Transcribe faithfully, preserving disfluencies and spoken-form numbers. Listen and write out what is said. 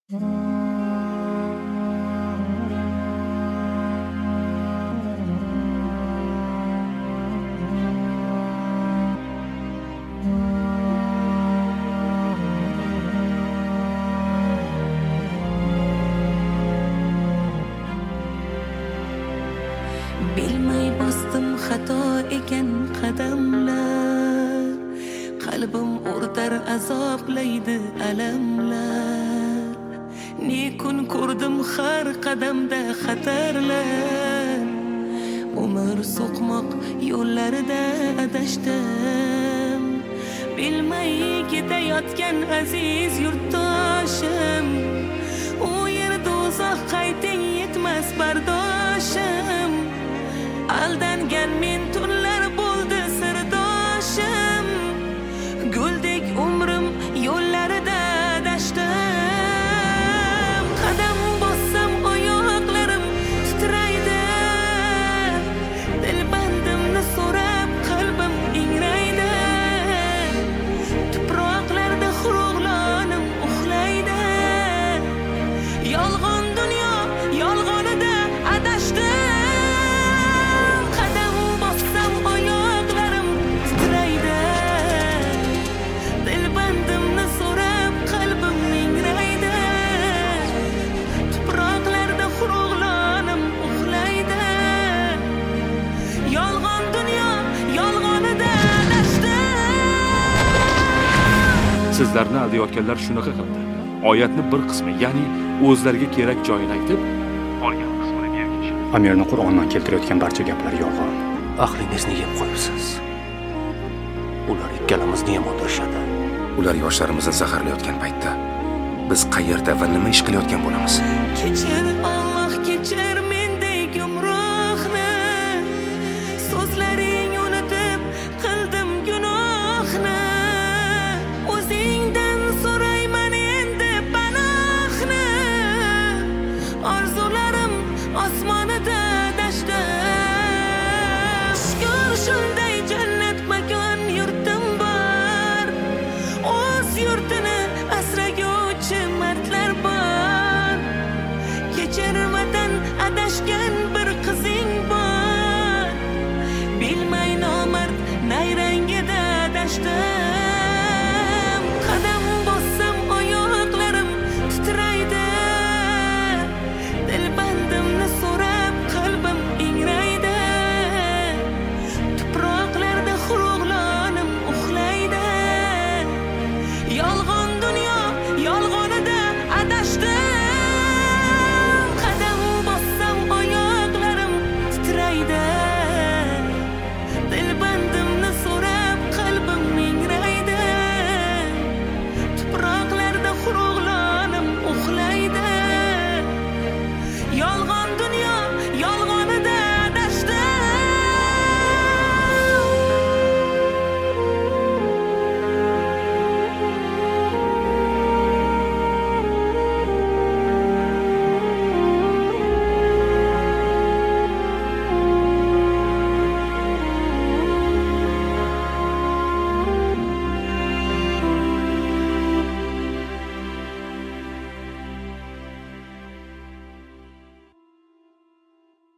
Bilmay bosdim xato ekan qadamlar, qalbim o'rtar azoblaydi alamlar. Ne kun ko'rdim har qadamda xatarlar, umr so'qmoq yo'llarida adashdim. Bilmay ketayotgan aziz yurtdoshim, u yer do'zax qayting yetmas bardoshim. Aldangan men tunlar bo'ldi sirdoshim, guldek umrim yo'llarida adashdim. Qadam bossam oyoqlarim titraydi, dilbandimni so'rab qalbim ingraydi. Tuproqlarda xurug'lonim uxlaydi, yolg'on dunyo yolg'onida adashdim. Sizlarni aldayotganlar shunaqa qildi. Oyatni bir qismi, ya'ni o'zlariga kerak joyini aytib, qolgan qismini berishdi. Amirni Qur'ondan keltirayotgan barcha gaplar yolg'on. Aqlingizni yeb qo'yibsiz. Ular ikkalamizni yomonlashadi. Ular yoshlarimizni zaharlayotgan paytda biz qayerda va nima ish qilayotgan bo'lamiz? Kechir